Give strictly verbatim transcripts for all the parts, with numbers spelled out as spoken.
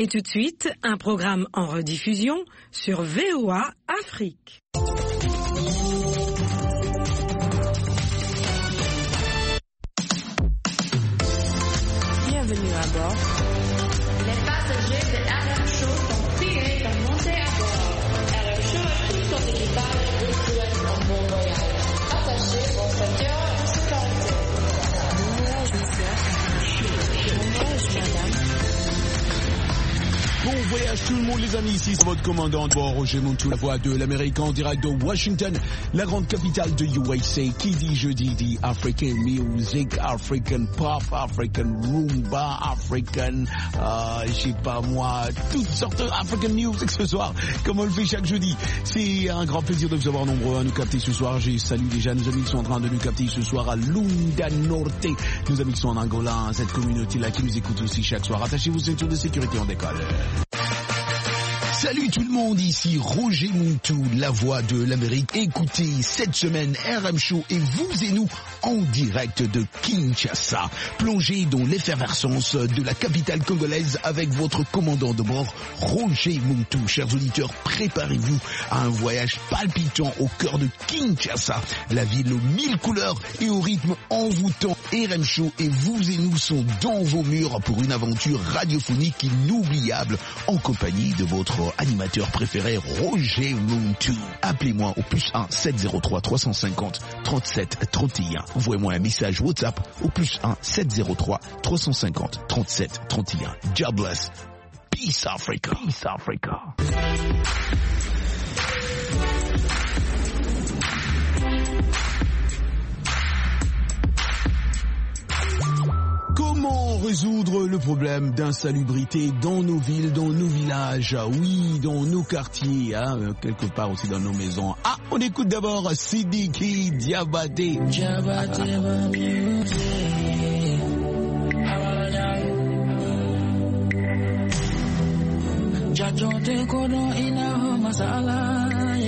Et tout de suite, un programme en rediffusion sur V O A Afrique. Bienvenue à bord. Les passagers de R M Show sont priés de monter à bord. R M Show et tout son équipage vous souhaitent un bon voyage. Attachez vos ceintures de sécurité. Bon voyage, monsieur. Bon voyage, madame. Bon voyage tout le monde les amis, ici c'est votre commandant de bord Roger Montou, la voix de l'Amérique en direct de Washington, la grande capitale de U S A. Qui dit jeudi dit African music, African pop, African rumba, African, euh, je sais pas moi, toutes sortes de African music ce soir, comme on le fait chaque jeudi. C'est un grand plaisir de vous avoir nombreux à nous capter ce soir. Je salue déjà nos amis qui sont en train de nous capter ce soir à Lunda Norte, nos amis qui sont en Angola, cette communauté-là qui nous écoute aussi chaque soir. Attachez vos ceintures de sécurité, on décolle. Salut tout le monde, ici Roger Montou, la voix de l'Amérique. Écoutez cette semaine R M Show et vous et nous en direct de Kinshasa. Plongez dans l'effervescence de la capitale congolaise avec votre commandant de bord Roger Montou. Chers auditeurs, préparez-vous à un voyage palpitant au cœur de Kinshasa, la ville aux mille couleurs et au rythme envoûtant. R M Show et vous et nous sont dans vos murs pour une aventure radiophonique inoubliable en compagnie de votre animateur préféré Roger Montou. Appelez-moi au plus un sept zéro trois trois cent cinquante trente-sept trente et un. Envoyez-moi un message WhatsApp au plus un sept zéro trois trois cent cinquante trente-sept trente et un. God bless. Peace Africa. Peace Africa. Comment résoudre le problème d'insalubrité dans nos villes, dans nos villages, oui, dans nos quartiers, hein, quelque part aussi dans nos maisons. Ah, on écoute d'abord Sidiki Diabaté. Diabaté va music. Jajote kono ina masala.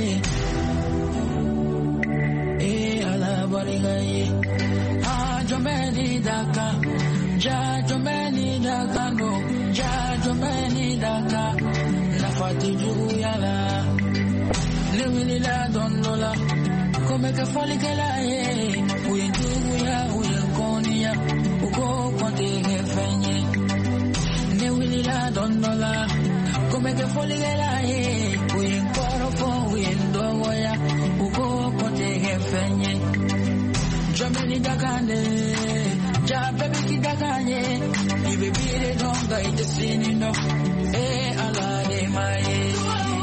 Eh ala barigaye. Ah jomeni daka. Jajo meni daka no, jajo meni daka, la fati jugu yala, le wili la dondola, come che foli che la e, uye jugu ya, uye koni ya, uko konti che fenye, ne wili la dondola, come che foli che la e, uye korofo, uye ndogo ya, uko konti che fenye, jameni daka ne. Ja baby kidakanye, ibe bire donga ite sinino, eh ala de mae.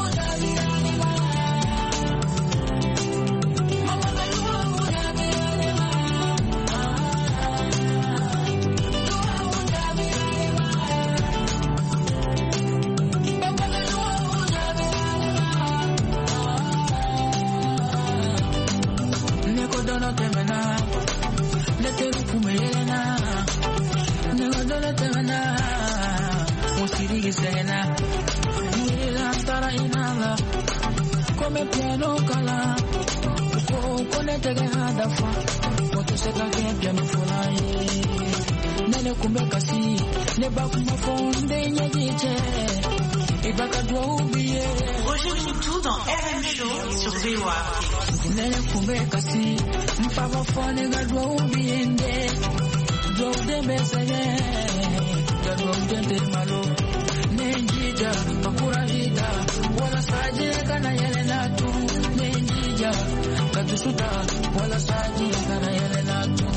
Neko dono temena, nete kumeyena. Negodole temena, musiri sena, murila tara inala, come piano kala, uko kone tege hadafa, moto seka ke piano fulaye, nene kumbe kasi, neba kuma fonde nyejiche, ibaka dua ubiye. Roger Montou dans R M Show sur V O A. Nene kumbe kasi, mpava fone gadua ubiyende. Drop the message, the drop the malo. Nenjija, pakura hita, wala saje kana yelena tu. Nenjija, katusuta, wala saje kana yelena tu.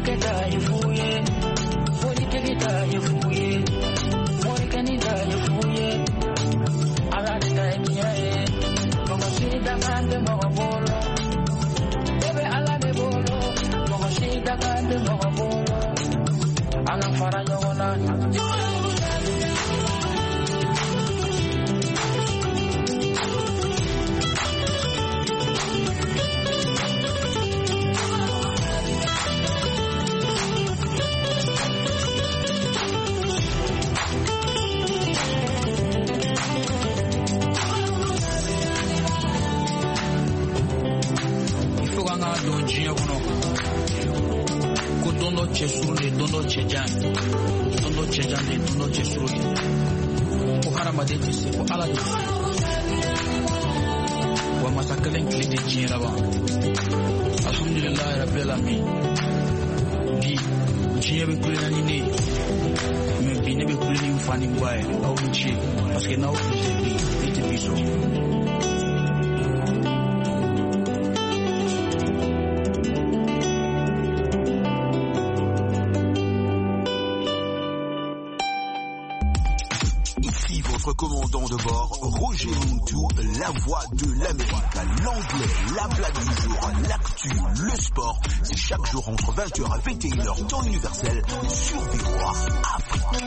Keta yufuye, Foni Keta yufuye, Moi Kanita yufuye, Alanita emiyaye, Momo Shida Kande Momo Bolo, Bebe Alane Bolo, Momo Shida Kande Momo Bolo, Alan Fara Yogona. Dono chesuri, dono chejan, dono chejan, dono chesuri. Ohara madeti se ko ala de. Wa masakalen kile de jira ba. Alhamdulillah rabbil alamin. Bi jiye be kule nani ne. Me bi ne be kule ni mfani ngwae au nchi parce que na o te bi, te biso. Commandant de bord, Roger Muntu, la voix de l'Amérique, l'anglais, la blague du jour, l'actu, le sport, c'est chaque jour entre vingt heures et vingt et une heures temps universel sur V O A Afrique.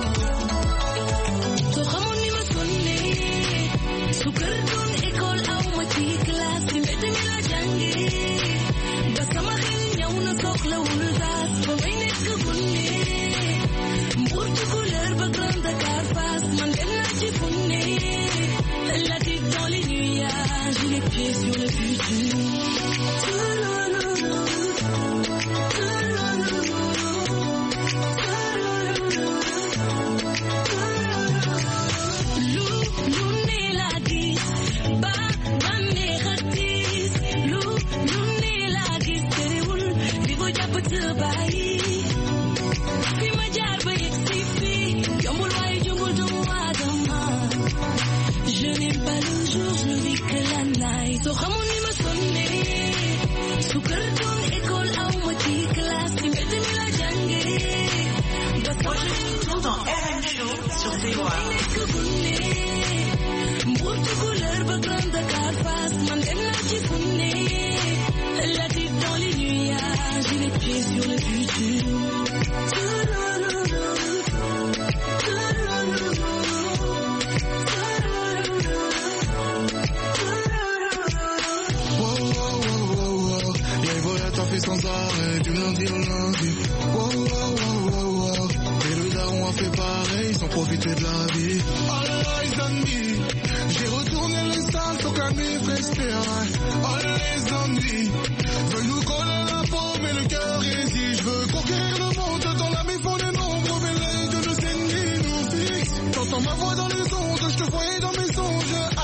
Sur le futur. Je n'aime pas le jour, je ne vis que la night. So come on, me sonne. Sugar don école à moitié classe. Tu m'aides de la jungle. Tout en R M show sur V O A. Beaucoup couleur, background de carface. Mandem la chiffonnée. La tête dans les nuages. J'ai les pieds sur le futur. Sans arrêt, du lundi au lundi. Wow, wow, wow, wow, wow. Et le daron a fait pareil, sans profiter de la vie. All eyes on me. J'ai retourné les salles, sans qu'à mes respirer. All eyes on me. Veulent nous coller la peau, mais le cœur hésite. Je veux conquérir le monde, dans la méfond des nombres. Mais l'œil de nos ennemis nous fixe. T'entends ma voix dans les ondes, je te voyais dans mes songes. Ah.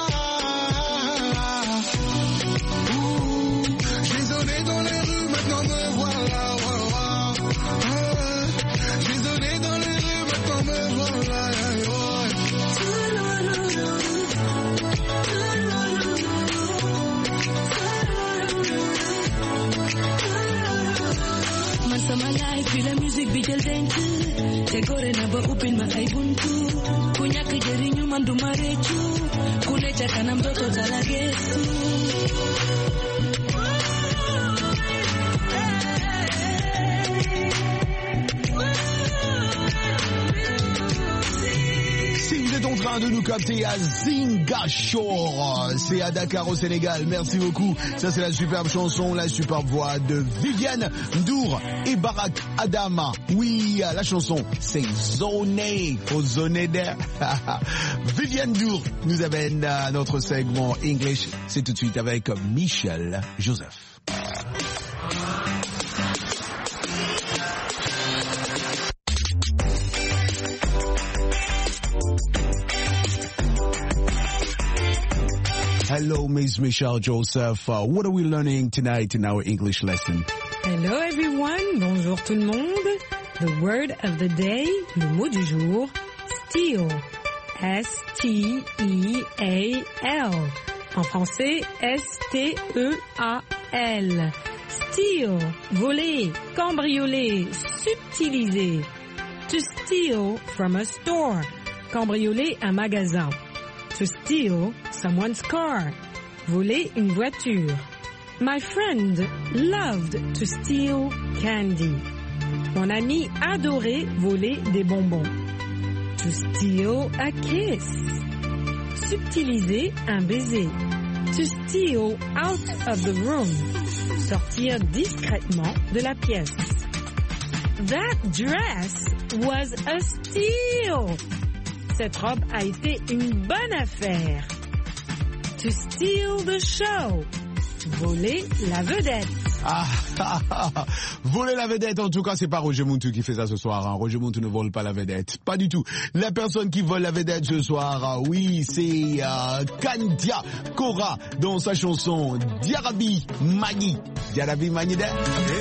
Dans les rues, maintenant me voilà, voilà. Ouais. J'ai donné dans les rues, maintenant me voilà, ouais. Masama life, puis la musique bijal dentu. Te gore na ba upin masai buntu. Kunya kejerinyu mandu marechu. Kule chakana mtoto talagesu. Si vous êtes en train de nous capter à Zingachore, c'est à Dakar au Sénégal, merci beaucoup. Ça c'est la superbe chanson, la superbe voix de Viviane Ndour et Barak Adama. Oui, la chanson c'est Zoné, au Zoné d'air. Viviane Ndour nous amène à notre segment English, c'est tout de suite avec Michel Joseph. Hello, Miss Michelle Joseph. Uh, what are we learning tonight in our English lesson? Hello everyone, bonjour tout le monde. The word of the day, le mot du jour, steal. S T E A L. En français, S T E A L. Steal, voler, cambrioler, subtiliser. To steal from a store, cambrioler un magasin. To steal someone's car, voler une voiture. My friend loved to steal candy. Mon ami adorait voler des bonbons. To steal a kiss. Subtiliser un baiser. To steal out of the room. Sortir discrètement de la pièce. That dress was a steal. Cette robe a été une bonne affaire. To steal the show. Voler la vedette. Ah, ah, ah, voler la vedette, en tout cas, c'est pas Roger Muntu qui fait ça ce soir. Hein. Roger Muntu ne vole pas la vedette. Pas du tout. La personne qui vole la vedette ce soir, euh, oui, c'est euh, Kandia Kora dans sa chanson Diarabi Mani. Diarabi Mani de...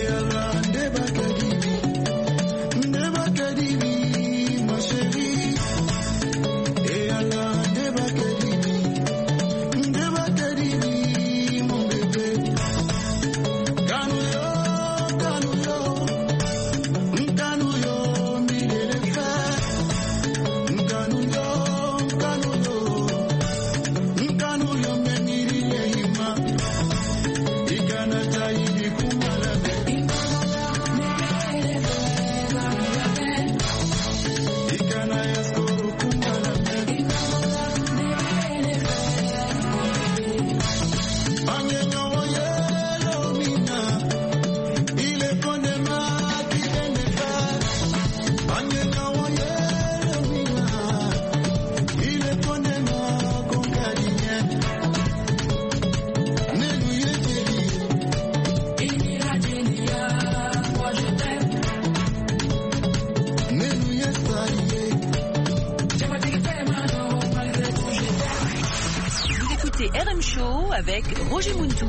R M Show avec Roger Muntu.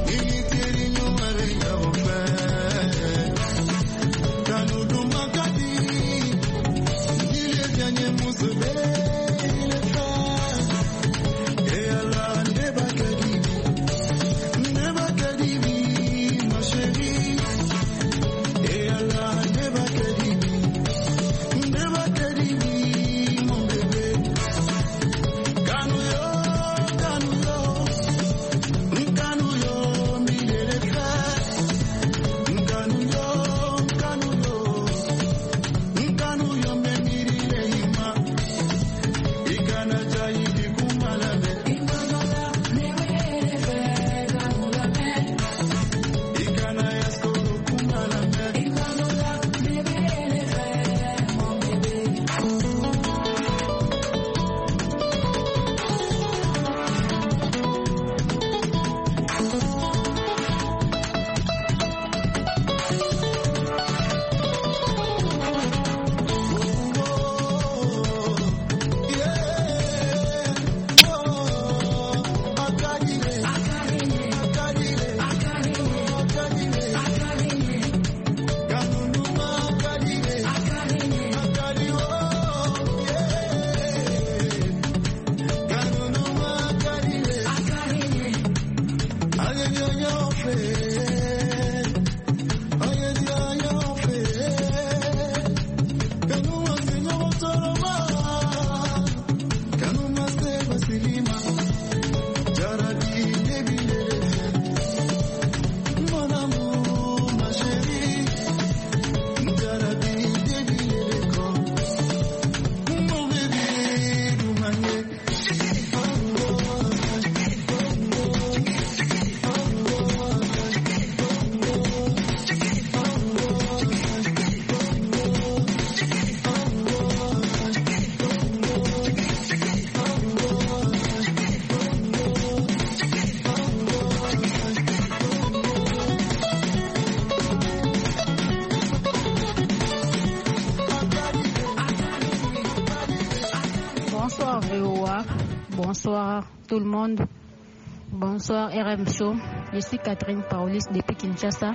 Bonsoir tout le monde. Bonsoir R M Show. Je suis Catherine Paulis depuis Kinshasa.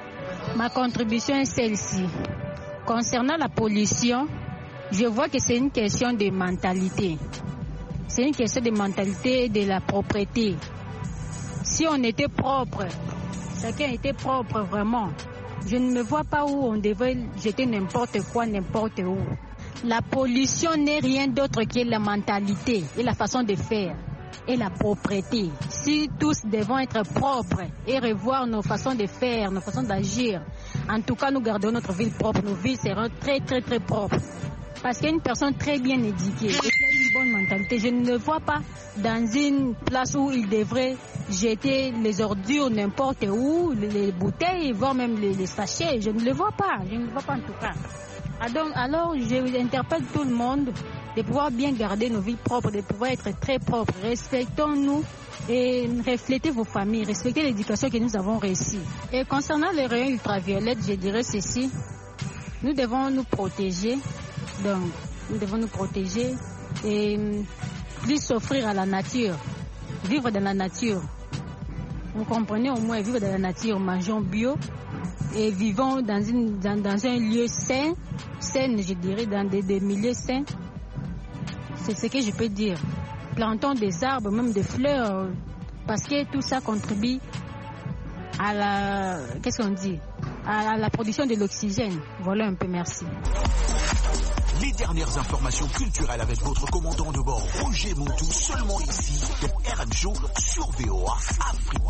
Ma contribution est celle-ci. Concernant la pollution, je vois que c'est une question de mentalité. C'est une question de mentalité et de la propreté. Si on était propre, chacun était propre vraiment. Je ne me vois pas où on devrait jeter n'importe quoi, n'importe où. La pollution n'est rien d'autre que la mentalité et la façon de faire et la propreté. Si tous devons être propres et revoir nos façons de faire, nos façons d'agir, en tout cas nous gardons notre ville propre, nos villes seront très très très propres. Parce qu'il y a une personne très bien éduquée et qui a une bonne mentalité. Je ne le vois pas dans une place où il devrait jeter les ordures n'importe où, les bouteilles, voire même les, les sachets. Je ne le vois pas, je ne le vois pas en tout cas. Alors, alors je interpelle tout le monde de pouvoir bien garder nos villes propres, de pouvoir être très propres. Respectons-nous et reflétez vos familles, respectez l'éducation que nous avons réussi. Et concernant les rayons ultraviolets, je dirais ceci, nous devons nous protéger. Donc, nous devons nous protéger et plus s'offrir à la nature, vivre dans la nature. Vous comprenez, au moins vivre dans la nature, mangeons bio et vivons dans, une, dans, dans un lieu sain, sain, je dirais, dans des, des milieux sains. C'est ce que je peux dire. Plantons des arbres, même des fleurs, parce que tout ça contribue à la, qu'est-ce qu'on dit, à la production de l'oxygène. Voilà un peu, merci. Les dernières informations culturelles avec votre commandant de bord, Roger Montou, seulement ici, dans R M Show sur V O A Afrique.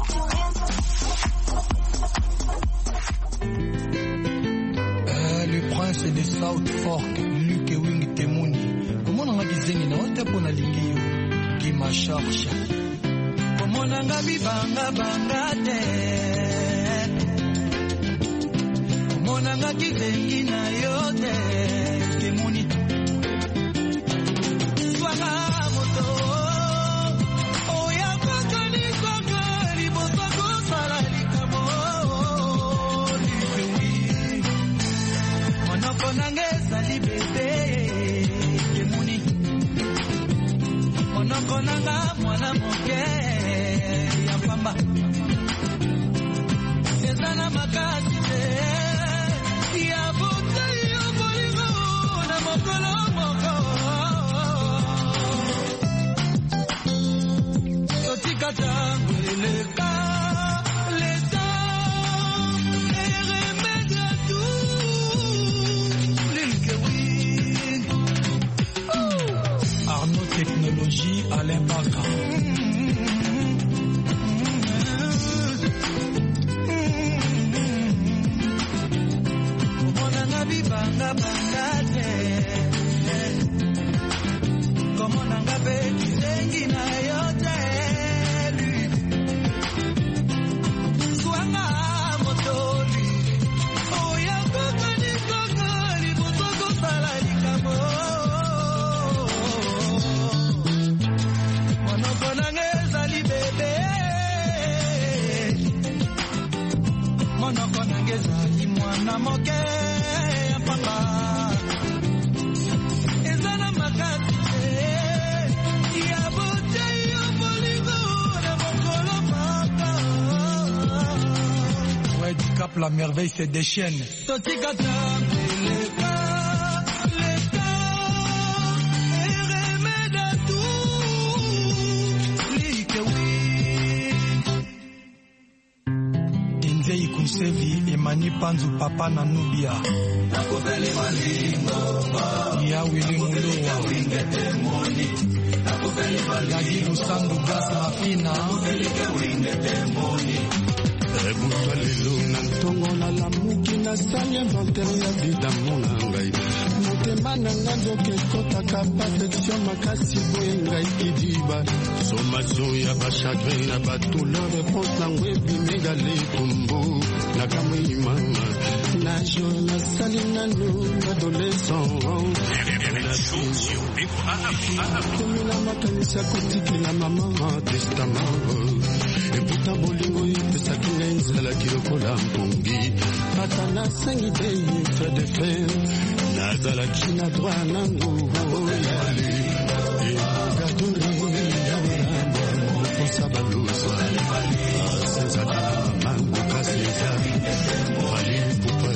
Euh, le prince de South Fork, Luke Wing Temuni. Comment on a dit que nous avons pour l'Ingéo qui m'a cherché? Comment on a vu banga banga te? Comment on a dit que na yote? Temuni. Swanga moto. Oya kakani kakani bosa kosala likamo. Luke Wing. Monoko nangeza libebe. Konanga mwana moke ya pamba ezana makasi ya buta yo bolingo na mokolo moko totika tango eleka leta et remède à tout Luke Wing Arnaud Technologie Alain Baka. Comment on a vu banga banga te? Comment on a vu kizengi na yote? Swanga motori. Oya kokani kokani botoko sala likamo. Mwana moke ya papa ezana makasi ya bote yo bolingo na mokolo papa. Ouais, du Cap la merveille c'est des chaînes. Totika tambeleka leka et remède à tout Luke Wing. Inzei Kusevi Emani Panzu Papa Nanubia Nakopeli malingo Ya Willy Muloa Nakopeli malingo Yagi Lusandu Gas Mafina Nakopeli malingo Ebutwa lelo na ntongo na lamuki na sali inventaire ya vida monangai motema na nga nzoka ekotaka perfection makasi boye ngai kidiba sommation ya bachagrin na batula réponse nango ebimegale kombo nakamwimanga najo nasali nano adolescent komina makanisi ya kotikela mama testament eputa bolingo epesaki ngai nzalaki lokola mpongi ata nasengi te fe de fer nazalaki na droit nango yale egatori yaoyambokosa balosa sezaka mango kaseza ali pupe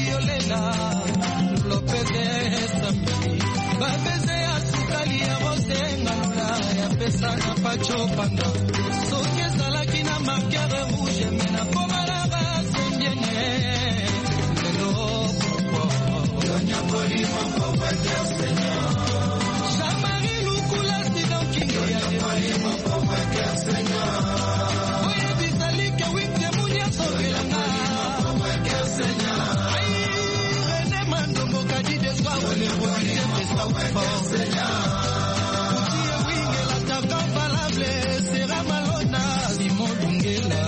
violela lopete sambi babeze asukali ya rosenga lola ya pesa na pacho panda soki ezalaki na marqueur rouge mena komalaka sembiene lelo nyakoli moko kwete seigneur Jean-Marie Lukula Sidon Kingo ya Jean-Marie moko kwete seigneur oye bizali ke wite munya sokelanga kwete seigneur ai René Mandongo kadi de swa ole ole pesa kwete seigneur utie winge la taka valable sera malona Simon Lungela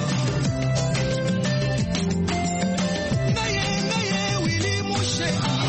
naye naye Willy Mouche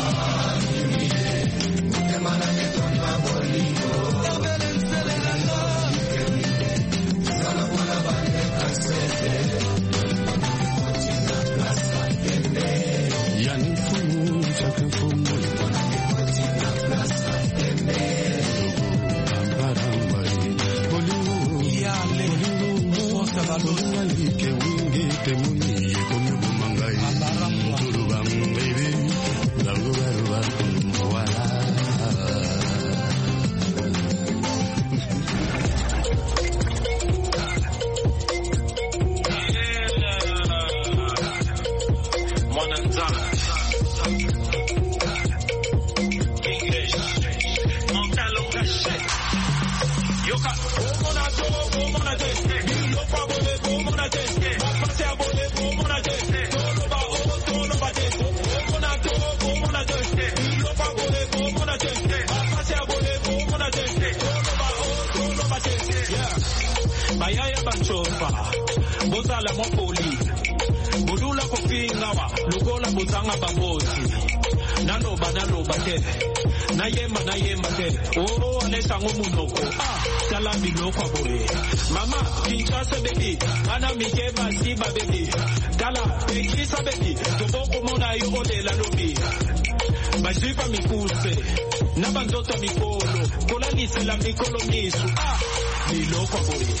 Bozala mopoli Budula kofinga wa Lugola buzanga babozi Naloba naloba te Nayemba nayemba te Oh alesa ngomunoko Ah Salabi lokwa boye Mama Kinshasa baby Ana mikeba siba baby Kala Ekisa baby Toboko mona yole la lobi Majipa mikuse Nabandoto mikolo Kola nisi la mikolo nisu Ah Nilokwa boye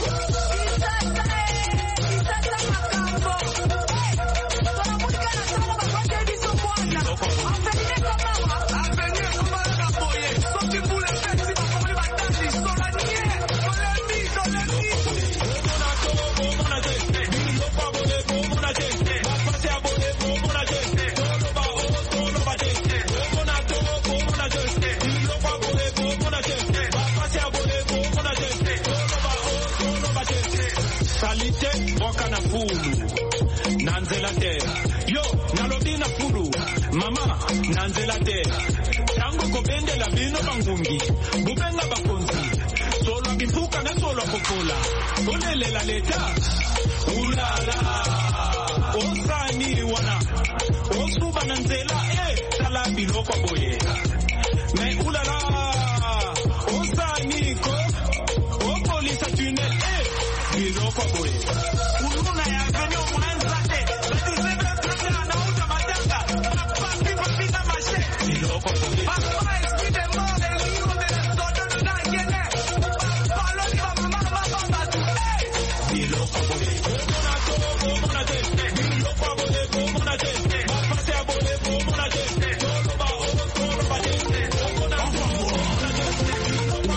Wakana fulu Nanzela te Yo, nalobina fulu Mama, nanzela te Tango kobende la bino bangungi Bubenga bakonzi Solo abimpuka na solo apokola Olele la leta Ulala Osani wana Osuba nanzela Eh, talabi lokwa boye Me ulala Osani ko Opolisa tunnel Eh, bilokwa boye Uluna ya ganyo mwanzate Bati zebe tranga na uta matanga Papi papi na mashe Bilokwa boye Papa espide more Liyo de sodo na yene Palo ni mama mama batu Bilokwa boye Mona togo mona teste Bilokwa boye mona teste Mapase a boye mona teste Tolo ba o tolo ba teste Mona togo mona teste Bilokwa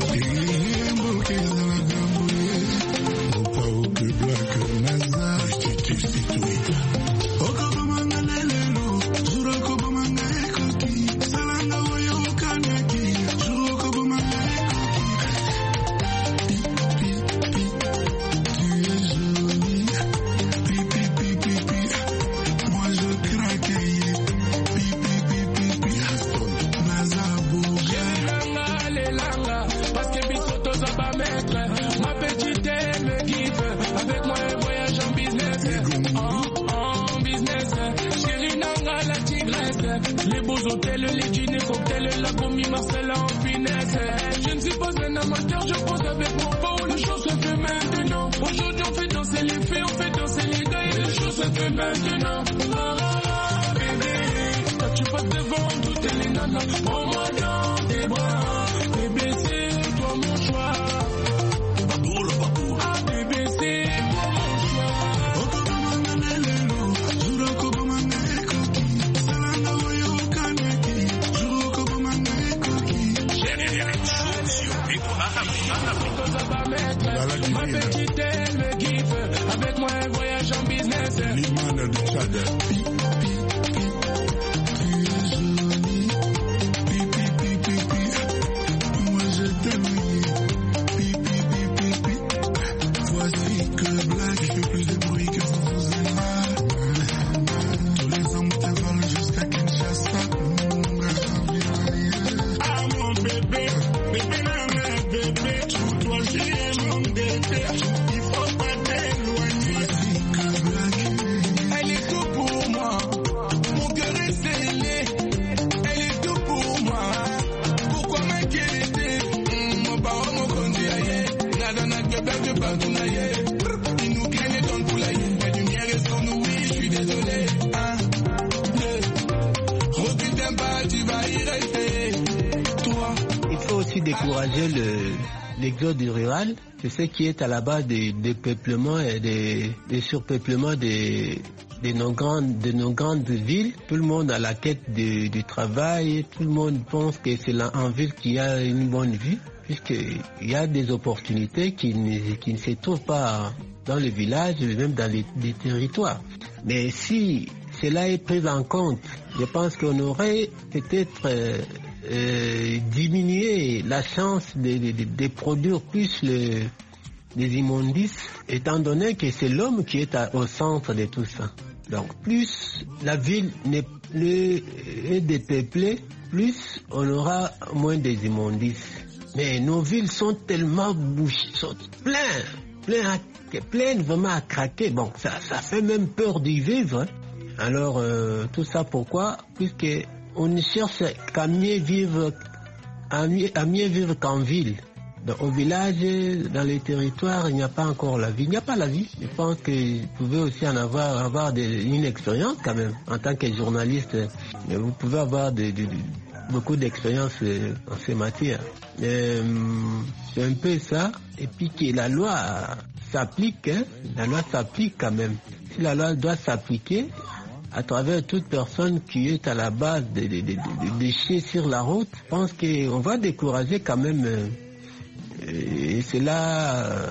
les beaux hôtels, les dîners, cocktails, la commis, Marcel en finesse. Je ne suis pas un amateur, je pose avec mon beau. Le show se fait maintenant. Aujourd'hui, on fait danser les filles, on fait danser les gars. Et le show se fait maintenant. Oh, bébé, quand tu passes devant toutes les nanas, prends-moi dans tes bras. Bébé, c'est toi mon choix. Ah, bébé, c'est toi mon choix. mettre. Ma petite, elle me kiffe. Avec moi, un voyage en business. L'Iman de Tchad. Décourager le, l'exode rural, c'est ce qui est à la base des, des peuplements et des, des surpeuplements des, de, nos grandes, de nos grandes villes. Tout le monde a la quête de, du travail, tout le monde pense que c'est là en ville qu'il y a une bonne vie, puisqu'il y a des opportunités qui ne, qui ne se trouvent pas dans les villages, même dans les, les territoires. Mais si cela est pris en compte, je pense qu'on aurait peut-être euh, Euh, diminuer la chance de, de, de, de produire plus le, les immondices, étant donné que c'est l'homme qui est à, au centre de tout ça. Donc plus la ville n'est plus est dépeuplée, plus on aura moins des immondices. Mais nos villes sont tellement bouchées, sont pleines, pleines, pleines vraiment à craquer. Bon, ça, ça fait même peur d'y vivre. Hein. Alors euh, tout ça pourquoi? Puisque on ne cherche qu'à mieux vivre, à mieux, à mieux vivre qu'en ville. Donc, au village, dans les territoires, il n'y a pas encore la vie. Il n'y a pas la vie. Je pense que vous pouvez aussi en avoir, avoir des, une expérience quand même. En tant que journaliste, vous pouvez avoir de, de, de, beaucoup d'expérience en ces matières. Euh, c'est un peu ça. Et puis que la loi s'applique, hein. La loi s'applique quand même. Si la loi doit s'appliquer, à travers toute personne qui est à la base des de, de, de déchets sur la route, je pense qu'on va décourager quand même, euh, et cela euh,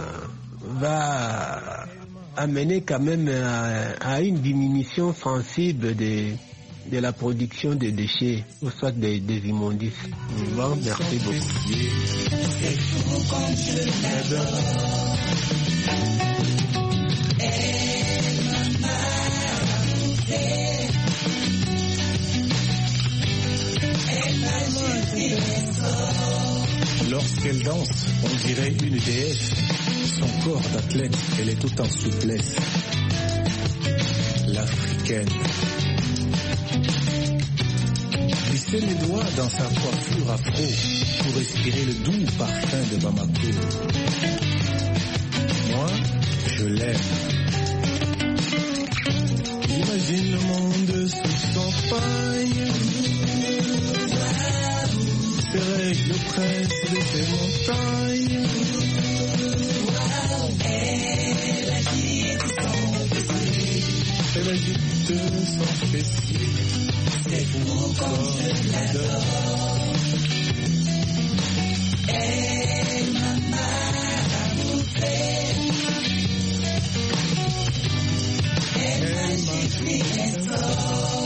va amener quand même à, à une diminution sensible de, de la production de déchets, ou soit des, des immondices. Bon, merci beaucoup. Lorsqu'elle danse, on dirait une déesse. Son corps d'athlète, elle est tout en souplesse. L'africaine. Glisser les doigts dans sa coiffure afro pour respirer le doux parfum de Bamako. Moi, je l'aime. Imagine le monde sous son paille. Serais-je le prince de ces montagnes? Elle agite son fessier. Elle agite son fessier. C'est fou comme je l'adore. Elle m'a marabouté. Elle m'agite les sorts.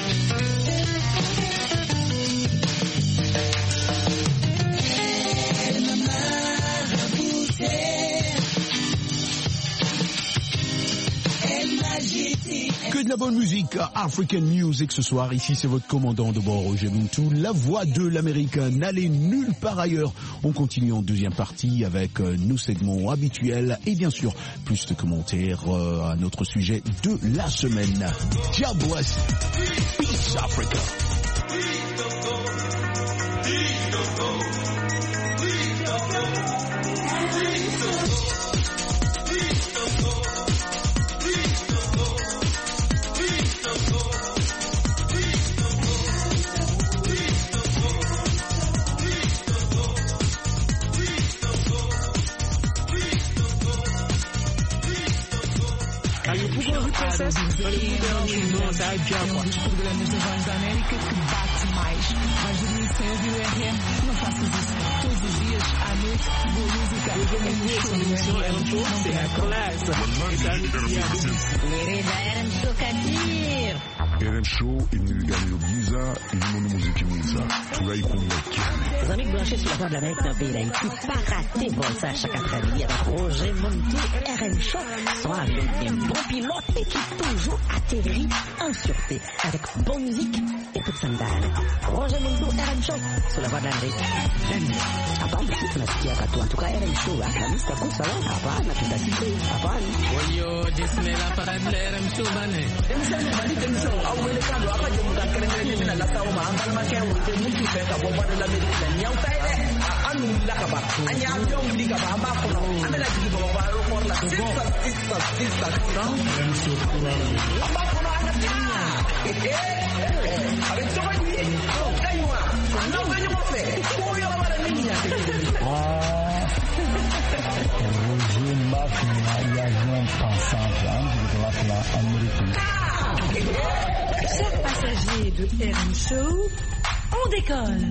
Que de la bonne musique, African Music ce soir. Ici, c'est votre commandant de bord, Roger Muntu, la voix de l'Amérique. N'allez nulle part ailleurs. On continue en deuxième partie avec euh, nos segments habituels et bien sûr, plus de commentaires euh, à notre sujet de la semaine. God bless. Peace Africa. sucesso. É um dos programas da Voz da América que bate mais. Vais dormir sem ouvir o R M? Não faças isso. Todos os dias, à noite, boa música. É um show do R M. R M Show inimigani Giza, inimoni muziki mwiza. Tunaikumbakiane. Les amis branchés sur la voie de l'Amérique dans le pays d'Haïti, pas rater bon ça chaque après-midi avec Roger Montou, R M Show, soit avec un bon pilote et qui toujours atterrit en sûreté avec bonne musique et toute sandale. Roger Montou, R M Show, sur la voie de l'Amérique. Hapana, tunasikia katu en tout cas R M Show, Alhamisi takusa wa hapana, tutasikia hapana. Oyo, jismela parade la R M Show bane. Emisani bali tenso, awele kando apa je muda kerengere mina la tawo ma angal ma ke wote mutu fe ka boba de l'Amérique. Nyau tai le, anu la ka ba. Anya amyo ndi ka ba amba ko no. Amela ji ko ba ro ko la sista sista sista. R M Show kura. Amba ko no ana tia. Eh eh. Avec toi ni. Kaiwa. Ando ganyo mo fe. Ko yo la bara niña. Ah. Roger Mafia viajant ensemble, hein, de la américaine. Chers passagers de R M Show, on décolle.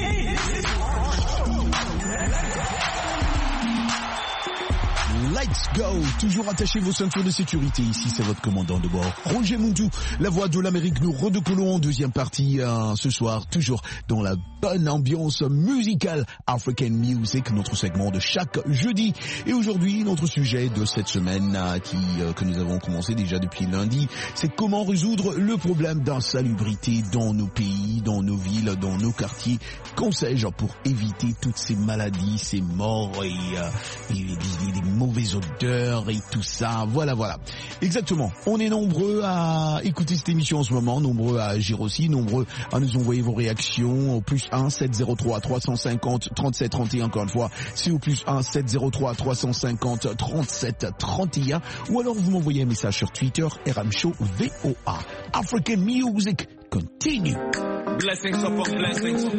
Let's go! Toujours attachez vos ceintures de sécurité. Ici, c'est votre commandant de bord, Roger Montou, la voix de l'Amérique. Nous redécollons en deuxième partie euh, ce soir, toujours dans la bonne ambiance musicale African Music, notre segment de chaque jeudi. Et aujourd'hui, notre sujet de cette semaine euh, qui euh, que nous avons commencé déjà depuis lundi, c'est comment résoudre le problème d'insalubrité dans nos pays, dans nos villes, dans nos quartiers. Qu'en sais-je pour éviter toutes ces maladies, ces morts et, euh, et les, les mauvaises odeurs et tout ça. Voilà, voilà. Exactement. On est nombreux à écouter cette émission en ce moment, nombreux à agir aussi, nombreux à nous envoyer vos réactions au plus un sept zéro trois trois cent cinquante trente-sept trente et un. Encore une fois, c'est au plus un sept zéro trois trois cent cinquante trente-sept trente et un. Ou alors vous m'envoyez un message sur Twitter, R M Show V O A. African Music continue. Blessings upon blessings.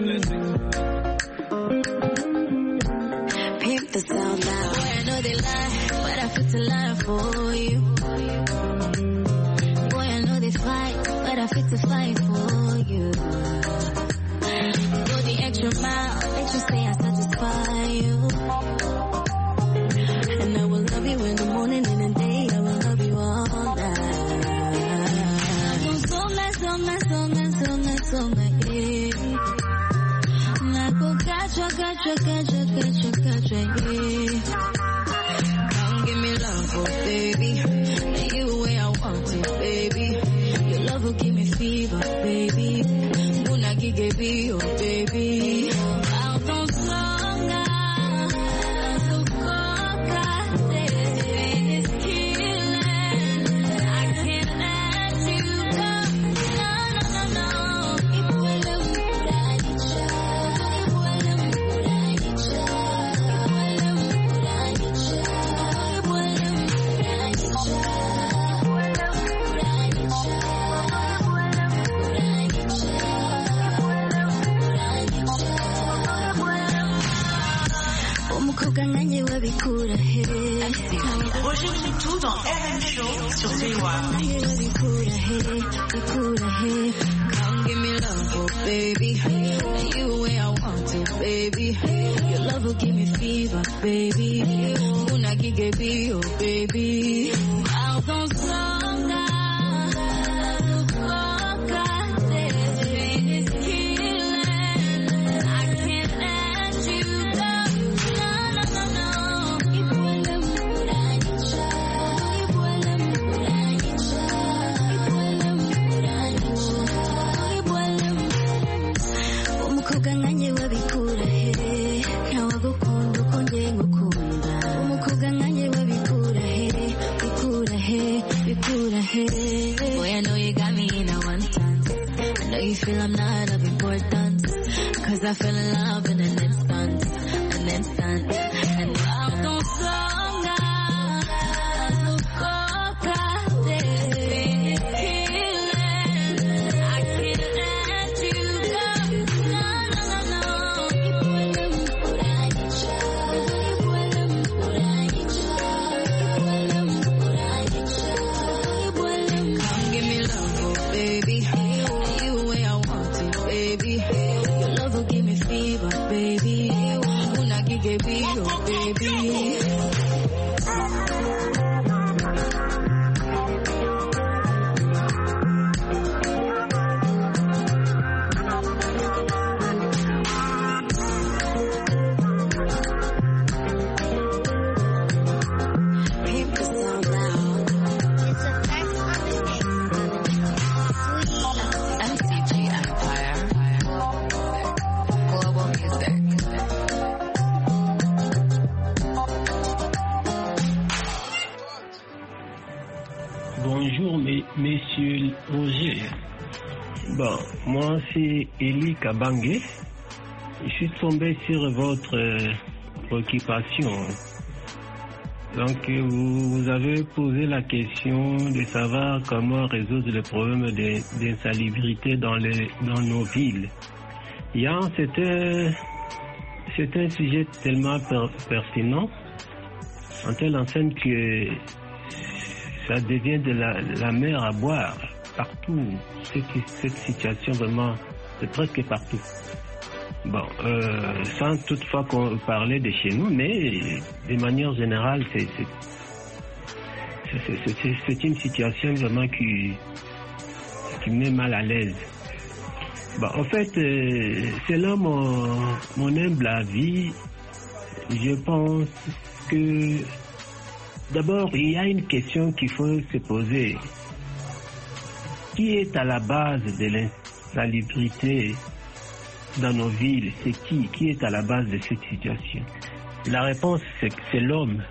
Pimp the sound now. Boy, I know they lie, but I fit to lie for you. Boy, I know they fight, but I fit to fight for you. Go the extra mile, let you say I satisfy you. And I will love you in the morning and in the day, I will love you all night. So mad, so mad, so mad, so mad, so mad, yeah. Gotcha, gotcha, gotcha, gotcha, gotcha, yeah. Come give me love, oh baby. Make you the way I want it, baby. Your love will give me fever, baby. Muna gige oh baby. Out on songa, so coca, this killing. I can't let you go. No, no, no, no. If we love you, Roger Montou dans R M Show sur V O A. Come give me love, oh baby. Make you the way I want it, baby. Your love will give me fever, baby. Una gige oh baby. Out on songa. Boy, I know you got me in a one chance. I know you feel I'm not of importance. Cause I fell in love in an instant, an instant. And I don't songa, coca, this killing. I can't let you go. No, no, no, no. Bon, moi c'est Eli Kabangé. Je suis tombé sur votre euh, préoccupation. Donc vous, vous avez posé la question de savoir comment résoudre le problème d'insalubrité dans, les, dans nos villes. Yeah, c'était, c'était un sujet tellement per, pertinent, en telle enseigne que ça devient de la, la mer à boire partout. Cette, cette situation vraiment, c'est presque partout. Bon, euh, sans toutefois qu'on parlait de chez nous, mais de manière générale, c'est, c'est, c'est, c'est, c'est une situation vraiment qui, qui me met mal à l'aise. Bon, en fait, euh, selon mon, mon humble avis, je pense que d'abord, il y a une question qu'il faut se poser. Qui est à la base de l'insalubrité dans nos villes? C'est qui? Qui est à la base de cette situation? La réponse, c'est que c'est l'homme.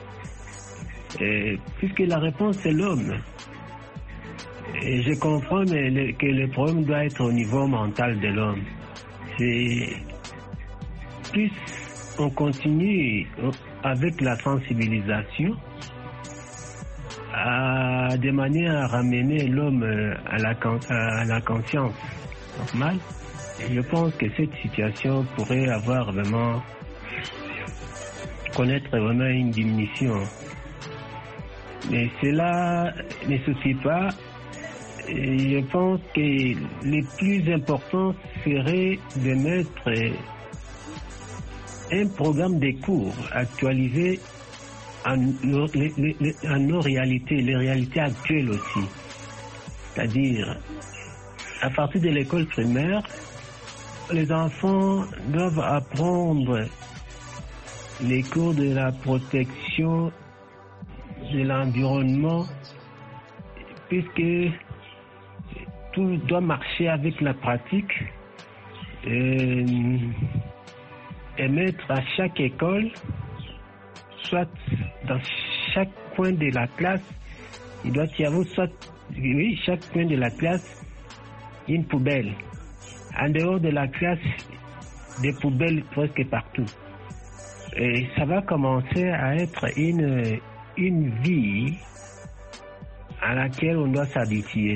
Et puisque la réponse, c'est l'homme, et je comprends que le problème doit être au niveau mental de l'homme. C'est plus on continue avec la sensibilisation, à, de manière à ramener l'homme à la, à la conscience normale. Je pense que cette situation pourrait avoir vraiment, connaître vraiment une diminution. Mais cela ne suffit pas. Et je pense que le plus important serait de mettre un programme de cours actualisé à nos, les, les, à nos réalités, les réalités actuelles aussi. C'est-à-dire, à partir de l'école primaire, les enfants doivent apprendre les cours de la protection de l'environnement, puisque tout doit marcher avec la pratique, et, et mettre à chaque école, soit dans chaque coin de la classe, il doit y avoir soit, oui, chaque coin de la classe, une poubelle. En dehors de la classe, des poubelles presque partout. Et ça va commencer à être une, une vie à laquelle on doit s'habituer.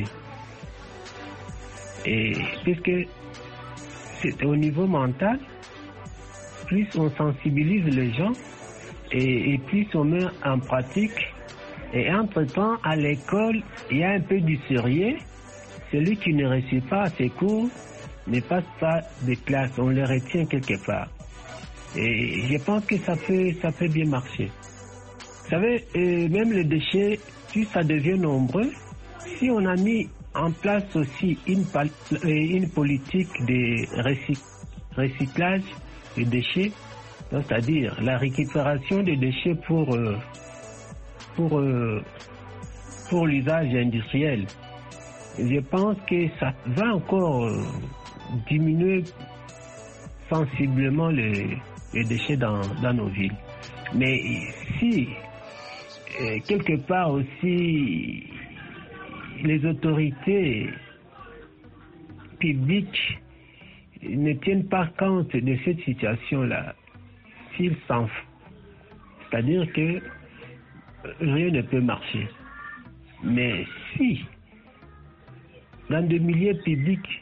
Et puisque c'est au niveau mental, plus on sensibilise les gens et, et plus on met en pratique. Et entre-temps, à l'école, il y a un peu du sérieux. Celui qui ne réussit pas à ses cours ne passe pas de classe, on les retient quelque part. Et je pense que ça peut, ça peut bien marcher. Vous savez, euh, même les déchets, plus ça devient nombreux, si on a mis en place aussi une, une politique de recyclage des déchets, c'est-à-dire la récupération des déchets pour, euh, pour, euh, pour l'usage industriel, je pense que ça va encore euh, diminuer sensiblement les, les déchets dans, dans nos villes. Mais si, euh, quelque part aussi, les autorités publiques ne tiennent pas compte de cette situation-là, s'ils s'en foutent, c'est-à-dire que rien ne peut marcher. Mais si, dans des milieux publics,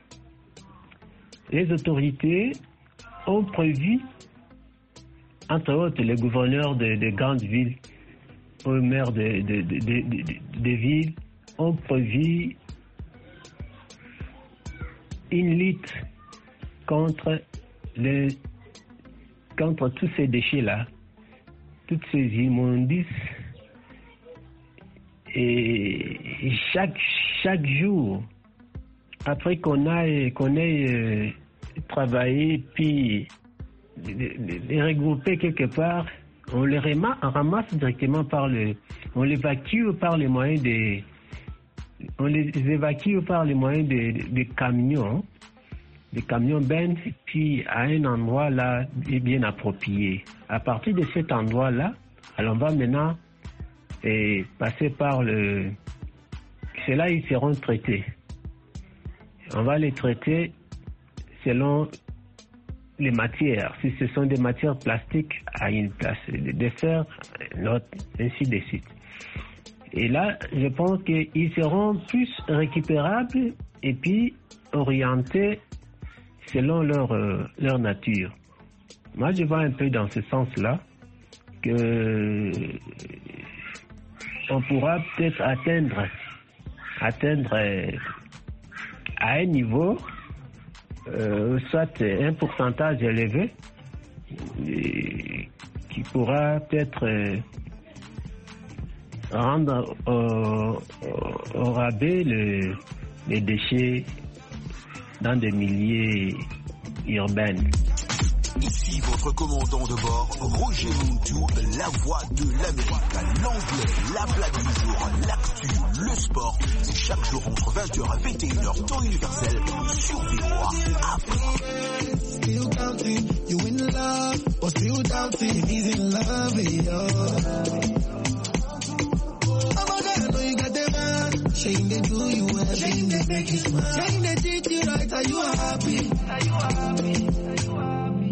les autorités ont prévu, entre autres les gouverneurs de, de grandes villes, les maires de, de, de, de, de, de villes, ont prévu une lutte contre, les, contre tous ces déchets-là, toutes ces immondices. Et chaque, chaque jour, après qu'on ait, qu'on ait euh, travaillé, puis les, les regrouper quelque part, on les ramasse, on ramasse directement par le... On les évacue par les moyens des... On les évacue par les moyens des, des camions, des camions bennes, puis à un endroit là bien approprié. À partir de cet endroit-là, alors on va maintenant et passer par le... C'est là ils seront traités. On va les traiter selon les matières. Si ce sont des matières plastiques, à une place de fer, l'autre, ainsi de suite. Et là, je pense qu'ils seront plus récupérables et puis orientés selon leur, euh, leur nature. Moi, je vois un peu dans ce sens-là que on pourra peut-être atteindre, atteindre euh, à un niveau, euh, soit un pourcentage élevé, et, qui pourra peut-être euh, rendre au, au, au rabais le, les déchets dans des milieux urbains. Ici votre commandant de bord, Roger Muntu, la voix de l'Amérique, l'anglais, la blague du jour, l'actu, le sport. C'est chaque jour entre vingt heures et vingt et une heures, temps universel, sur V O A. Après. Still counting, you in love, or still doubting if he's in love with you. Shame they do you well, shame they make you smile, shame they treat you right, are you happy? Are you happy? Are you happy?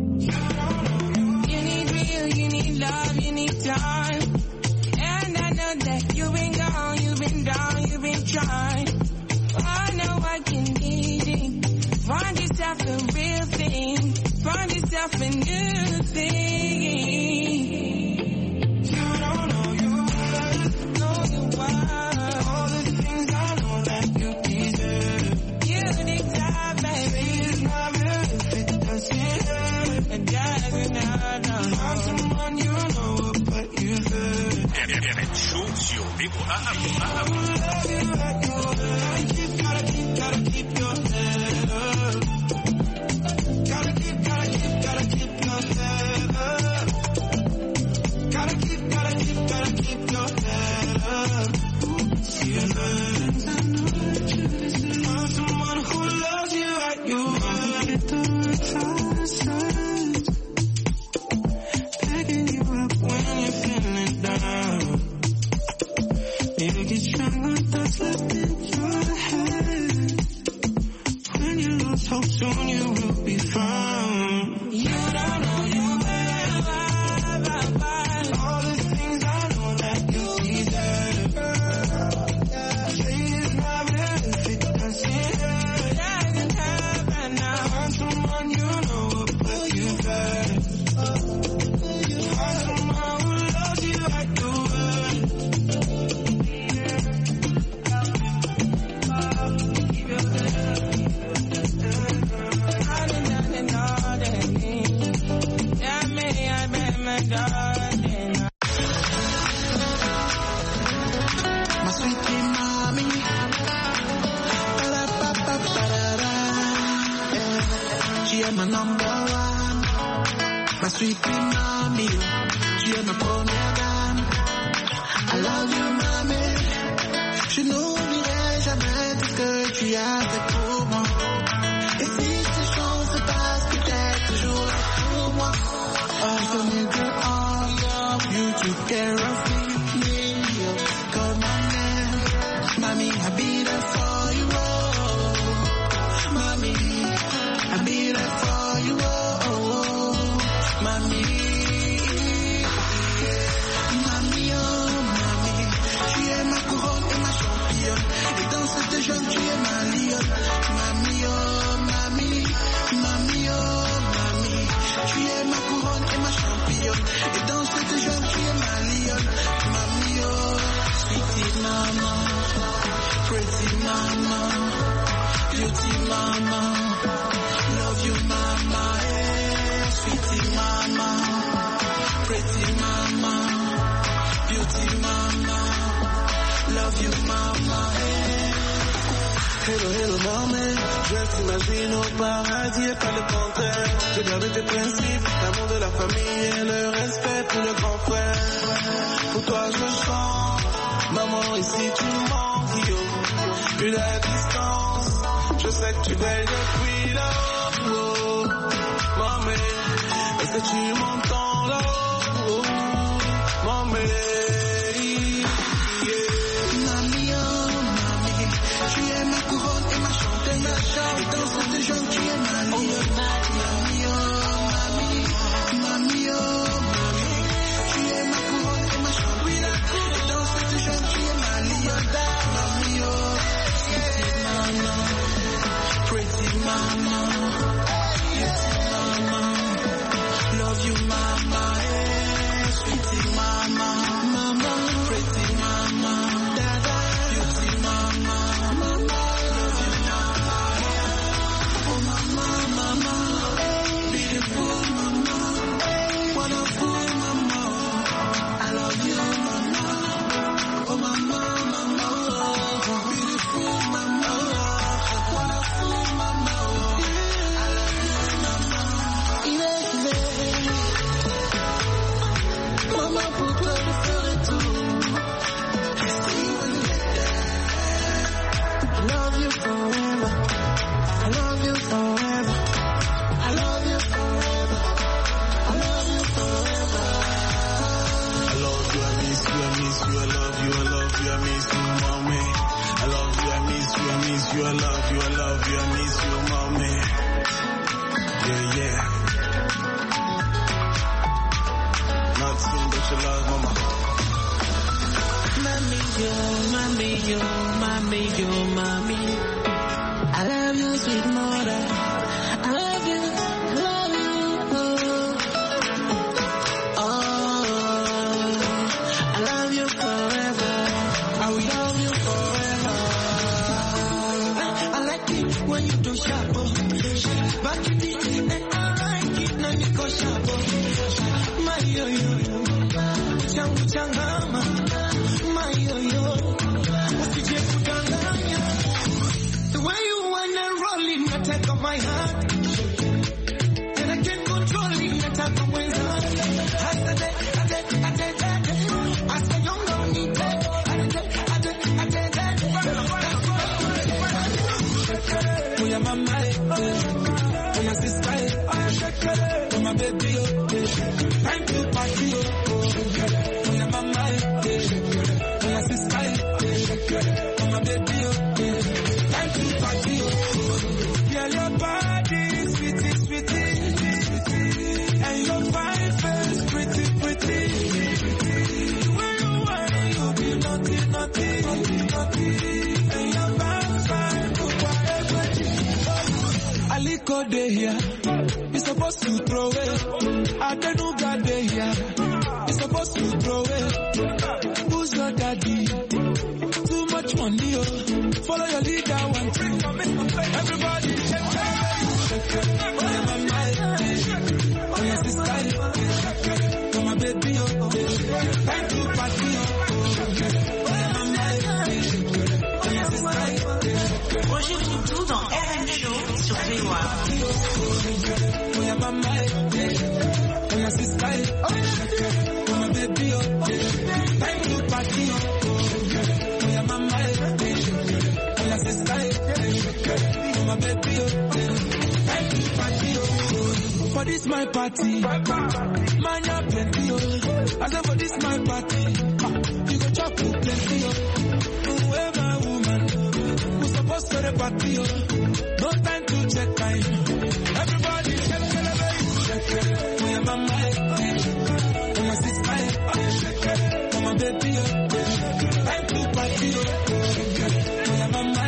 You need real, you need love, you need time. And I know that you've been gone, you've been down, you've been trying. I know I can need it. Find yourself a real thing, find yourself a new thing. You don't know you well, know you well. Sur V O dans cette jungle qui est Mali. Mami, oh, mami, mami, oh, mami. Tu es ma couronne et ma chambre. Oui, la coupe dans cette jungle qui est Mali. Mami, oh, sweetie mama, pretty mama, pretty mama, love you mama, eh, sweetie mama, mama, pretty mama, dada, beauty mama, mama, love you mama, oh mama, mama, beautiful mama, wonderful mama, I love you mama, oh mama, mama, beautiful mama, wonderful mama, I love you mama, Ibe, Ibe. Mama, pour toi je ferai tout. See when you get there. I love you forever. I love you forever. I love you forever. I love you forever. I love you, I miss you, I miss you, I love you, I love you, I miss you, mommy. I love you, I miss you, I miss you, I love you, I love you, I miss you, mommy. Yeah, yeah. Nothing but your love, mama. Mami, yo, mami, yo, mami, yo, mami. I love you, sweet mother. I love you, love you. Oh, oh, I love you forever. I will love you forever. I like it when you do sharp. Back in the day, I like it when you go sharp. My yo yo, changu changama. My yo yo, usije kudanganya. The way you wanna roll in the take of my heart, and I can't control it. The take of my heart. I said it, I did, I did that. I said you don't need that. I did, I did, I did that. Oh yeah, mama, oh my sister, oh my baby, time to party, oh yeah, mama, oh my sister, oh my baby, time to party, yeah, your body, sweetie, sweetie, and your fine face, pretty, pretty. Where you are, you be naughty, naughty, naughty, and your backside, Aliko dey here, you supposed to throw it. Adenuga dey here, you supposed to throw it. Who's your daddy? Too much money, oh. Follow your leader, one two. Everybody shake it. Oh yeah, mama, oh yeah, sister, oh my baby, oh. Time to party, oh. Oh yeah, mama, oh yeah, sister. Roger Moutou dans R M Show sur T W A. Oh yeah, mama, oh yeah, sister, oh my baby, oh. Time to party, oh yeah, mama, oh yeah, sister, oh my baby, oh. Time to party, oh. For this my party, man ya plenty, oh. I said for this my party, you go chop plenty, oh. Whoever woman, who supposed to the party, oh. No time to check time. Everybody shake it, shake it. Oh yeah, mama, oh my sister, oh my baby, oh. Time to party, oh. Oh yeah, mama,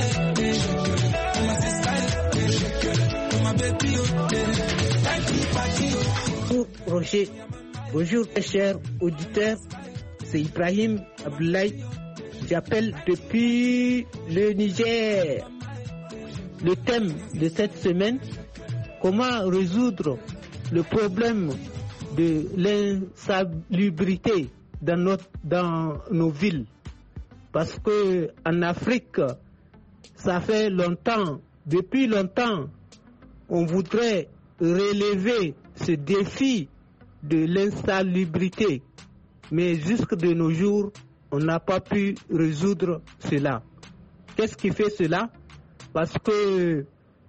oh my sister, oh my baby, oh. Time to party, oh. Roger, bonjour chers auditeurs, c'est Ibrahim Abdoulaye. J'appelle depuis le Niger. Le thème de cette semaine, comment résoudre le problème de l'insalubrité dans, notre, dans nos villes. Parce que en Afrique, ça fait longtemps, depuis longtemps, on voudrait relever ce défi de l'insalubrité. Mais jusque de nos jours, on n'a pas pu résoudre cela. Qu'est-ce qui fait cela? Parce que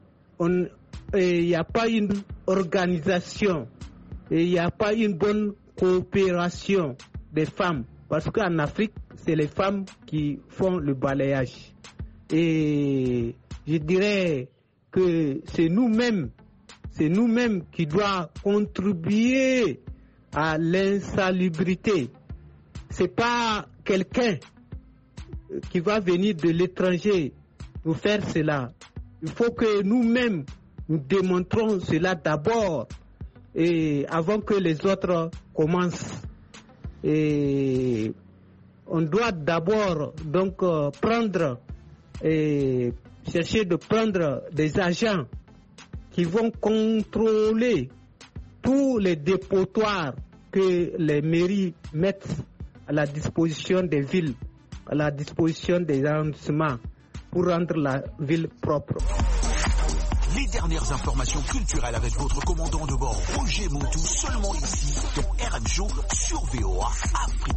il n'y a pas une organisation, il n'y a pas une bonne coopération des femmes. Parce qu'en Afrique, c'est les femmes qui font le balayage. Et je dirais que c'est nous-mêmes, c'est nous-mêmes qui doivent contribuer à l'insalubrité. C'est pas quelqu'un qui va venir de l'étranger nous faire cela. Il faut que nous-mêmes nous démontrons cela d'abord et avant que les autres commencent. Et on doit d'abord donc euh, prendre et chercher de prendre des agents qui vont contrôler tous les dépotoirs que les mairies mettent à la disposition des villes, à la disposition des arrondissements pour rendre la ville propre. Les dernières informations culturelles avec votre commandant de bord Roger Moutou, seulement ici dans R M Show sur V O A Afrique.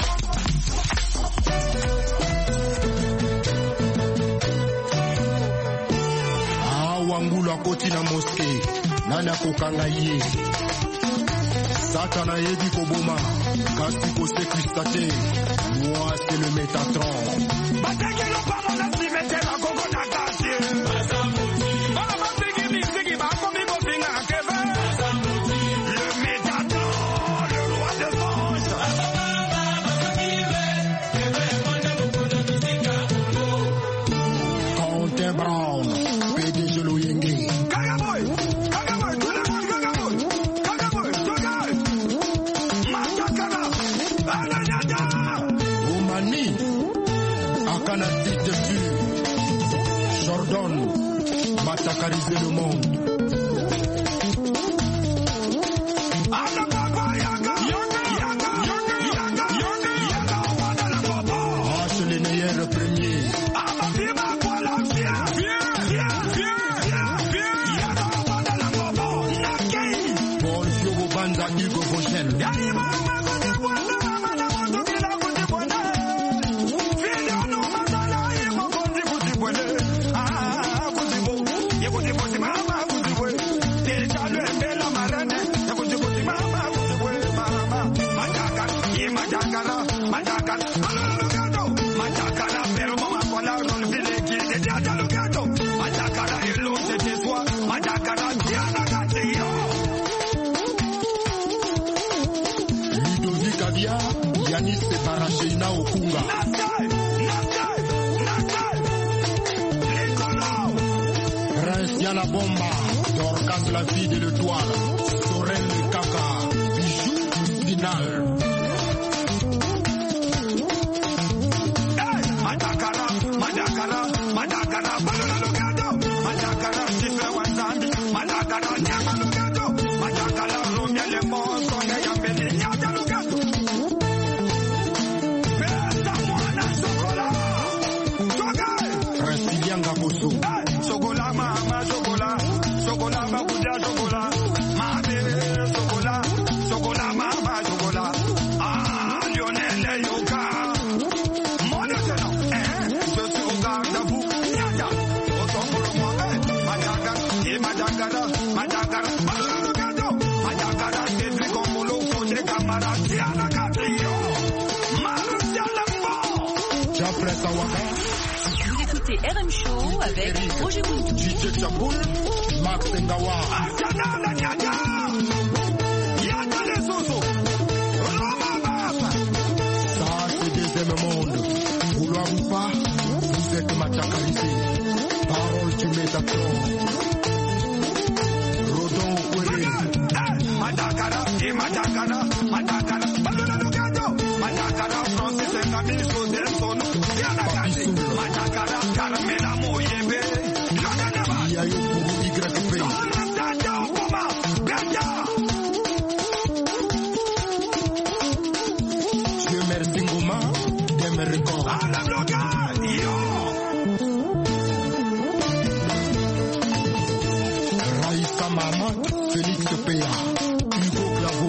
Wangula koti na mosquée nana kokanga ye Satana yebi koboma kasi ko sécurité moi c'est le Métatron batakelo pa mon asi metela gogo na kasi bala batigi misigi ba komi ko pinga kebe le Métatron le roi de France Quentin Brown Jordan, massacrer le monde. Hache les meilleurs premiers. Paul Fiogo Banda, Hugo Vogel. Ludovic Abia, Yanis Separachena Okunga. Prince Yana Bomba, Dorcas la fille de l'étoile, Sorel le Kaka, Bijou Dinal. Madakara, Madakara, Madakara, Madakara, Madakara, Sifre Wanzambi, Madakara, Nyama Lugato, Madakara, Rumia Lemon, Sonia Yambeli, Nyata Lugato. Pesta Mwana Sokola, Soka, Restilianga Bosso, Sokola, Mama, Sokola, Sokola, Mabuja, Sokola, Mame, Sokola, Sokola, Mama, Sokola, Ah, Lionel, Yoka. Vous écoutez R M Show avec Roger Moutou. D J Chapoul, Max Ngawa. Ça c'est deuxième monde. Vouloir ou pas, vous êtes massacrisé. Parole du Métatron. Rodon Ouéré. Madakara, et Madakara, Madakara, Madakara, Madakara, Francis Ngami, Sodelson, Yanakati, Madakara, Carmela Moyebe, Yanaba, Yayo pour Y P. Dieu merci Ngoma, Dem Record. Raïssa Mama, Félix Péa, Hugo Claveau.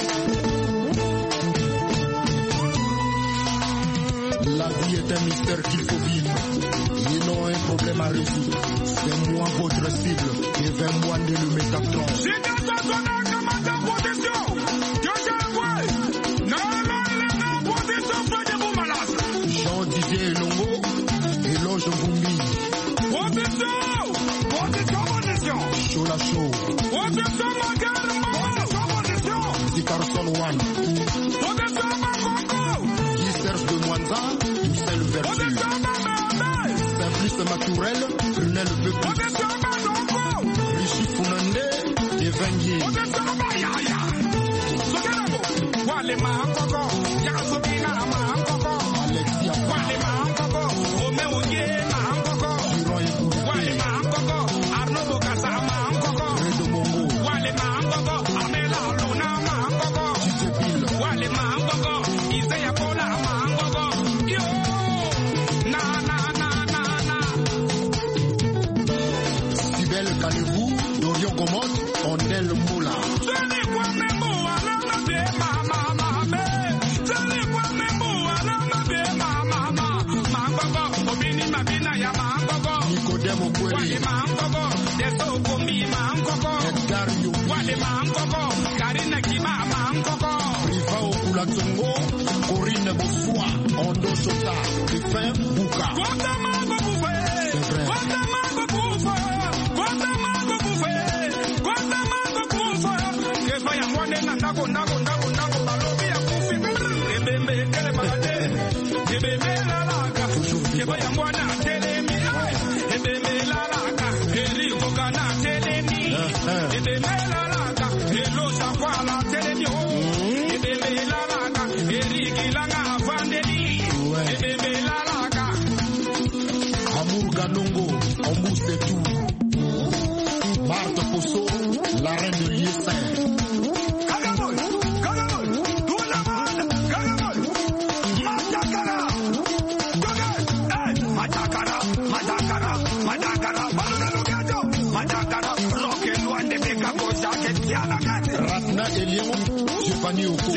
La vie est un mystère qu'il faut vivre. Et non un problème à résoudre. C'est moi votre cible. Et vingt mois de le Métatron. Jean Didier Longo, Eloge Vumbi. Position! Position! Chola Show. Carson One. Qui Serge de Mwanza, Michel Vertu. Simplice Maturel, Brunel Pepus. Richie Funande, Evangier. Alexia Onel Mola. Nicodemo Kweli. Edgar Yobi. Riva Okulatongo. Corinne Bossoa. Ondo Sota. Pépin Bouka. C'est vrai. Amour Ganongo, Ombous de tout. Marthe Posso, la reine de l'Iessin. Ratna et Léon, Giovanni Oko.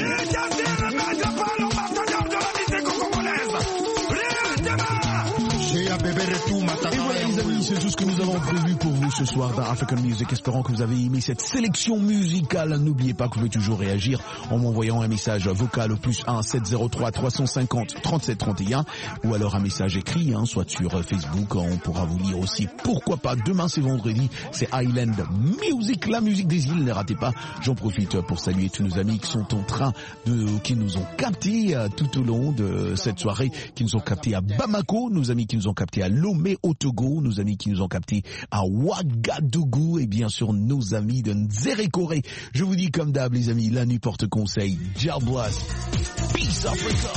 Et voilà les amis, c'est tout ce que nous avons prévu pour vous ce soir dans African Music. Espérons que vous avez aimé cette sélection musicale. N'oubliez pas que vous pouvez toujours réagir en m'envoyant un message vocal au plus un sept zéro trois trois cent cinquante trente-sept trente et un ou alors un message écrit, hein, soit sur Facebook. On pourra vous lire aussi. Pourquoi pas, demain c'est vendredi, c'est Island Music, la musique des îles. Ne ratez pas. J'en profite pour saluer tous nos amis qui sont en train de, qui nous ont captés tout au long de cette soirée, qui nous ont captés à Bamako, nos amis qui nous ont captés à Lomé au Togo, nos amis qui nous ont captés à Ouagadougou et bien sûr nos amis de Nzérékoré. Je vous dis comme d'hab les amis, la nuit porte conseil. Jah bless. Peace Africa.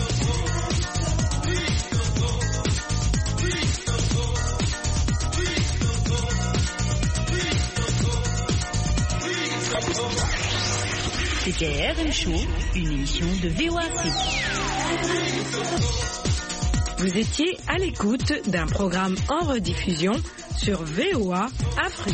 C'était R M Show, une émission de V O A Afrique. Vous étiez à l'écoute d'un programme en rediffusion sur V O A Afrique.